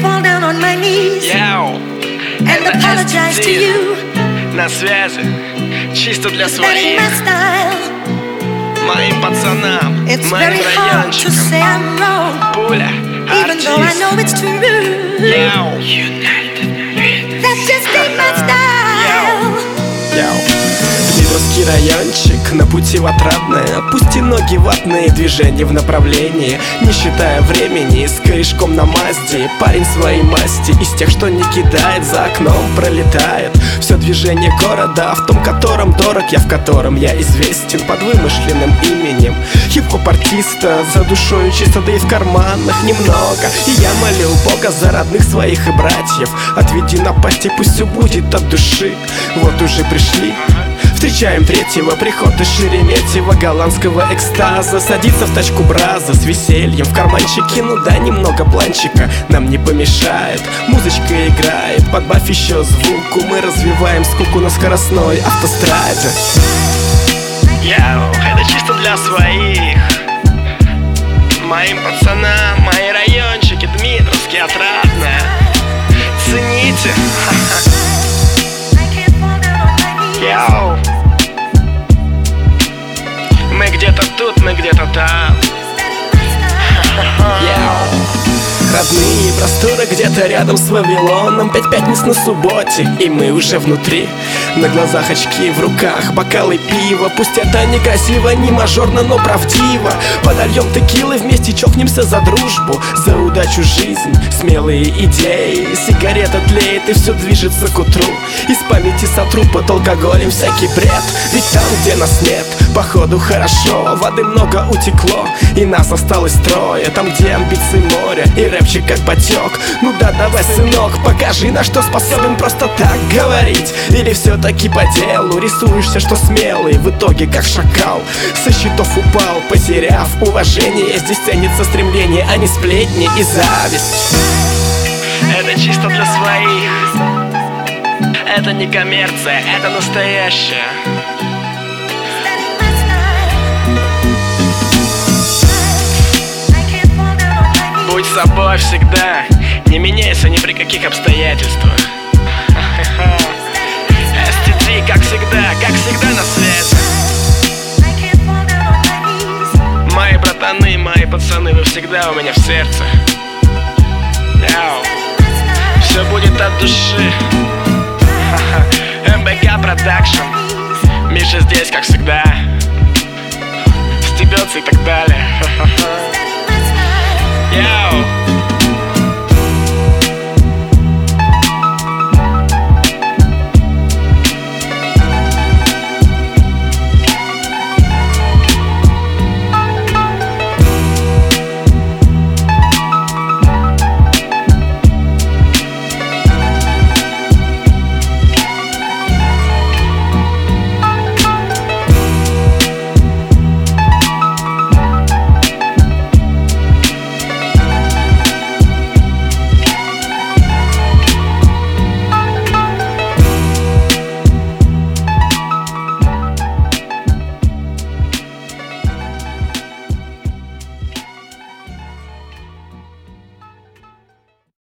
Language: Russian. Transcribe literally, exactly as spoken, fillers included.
fall down on my knees Яу, and apologize to you. На связи, чисто для That ain't своих, my style. моим пацанам, It's моим very hard to райончикам. say I'm wrong, Пуля, even though I артист. know it's true. Яу, That just ain't my style. Яу. Дмитровский райончик на пути в Отрадное. Пусти ноги ватные, движения в направлении, не считая времени, с корешком на Мазде. Парень своей масти, из тех, что не кидает, за окном пролетает все движение города, в том, котором дорог я, в котором я известен под вымышленным именем хип-хоп артиста. За душою чисто, да и в карманах немного. И я молю Бога за родных своих и братьев. Отведи на пати, пусть все будет от души. Вот уже пришли, встречаем третьего, приход из Шереметьево, голландского экстаза. Садится в тачку Браза с весельем в карманчике. Ну да, немного планчика нам не помешает. Музычка играет, подбавь еще звуку. Мы развиваем скуку на скоростной автостраде. яу, это чисто для своих, моим пацанам, мои райончики, Дмитровский, Отрадное. Цените. Яу. Мы где-то тут, мы где-то там. Яу. Родные просторы где-то рядом с Вавилоном. Пять пятниц на субботе, и мы уже внутри. На глазах очки, в руках бокалы пива. Пусть это не красиво, не мажорно, но правдиво. Подольем текилы, вместе чокнемся за дружбу, за удачу жизнь, смелые идеи. Сигарета тлеет, и все движется к утру. Из памяти сотру под алкоголем всякий бред. Ведь там, где нас нет, походу хорошо. Воды много утекло, и нас осталось трое. Там, где амбиции море, и рэпчик как потек. Ну да, давай, сынок, покажи, на что способен просто так говорить. Или все-таки по делу рисуешься, что смелый, в итоге как шакал со счетов упал, потеряв уважение. Здесь ценится стремление, а не сплетни и зависть. Это чисто для своих. Это не коммерция, это настоящее. Будь собой всегда, не меняйся ни при каких обстоятельствах. эс ти ти, как всегда, как всегда на связи. Мои братаны, мои пацаны, вы всегда у меня в сердце. Яу. Все будет от души. эм бэ ка Продакшн. Миша здесь, как всегда. Стебется и так далее. Яу.